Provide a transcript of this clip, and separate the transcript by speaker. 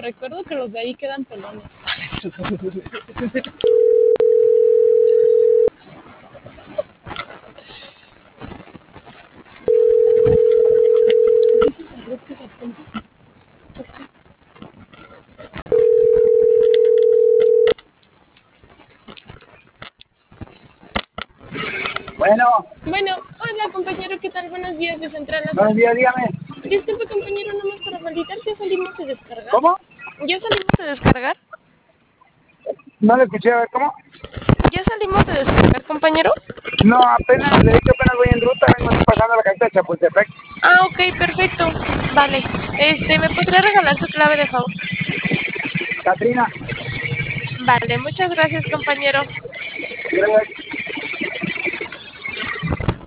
Speaker 1: recuerdo que los de ahí quedan pelones.
Speaker 2: Bueno,
Speaker 1: Bueno, hola compañero, ¿qué tal? Buenos días de Central
Speaker 2: buenos días, dígame.
Speaker 1: Disculpe compañero, nomás para validar, ¿ya salimos de descargar?
Speaker 2: ¿Cómo?
Speaker 1: ¿Ya salimos de descargar?
Speaker 2: No le escuché, a ver, ¿cómo?
Speaker 1: ¿Ya salimos de descargar, compañero?
Speaker 2: No, apenas, le dije que apenas voy en ruta, vengo pasando la caseta de Chapultepec.
Speaker 1: Ah, ok, perfecto. Vale. ¿Me podría regalar su clave de favor?
Speaker 2: Catrina,
Speaker 1: Vale, muchas gracias, compañero.
Speaker 2: gracias.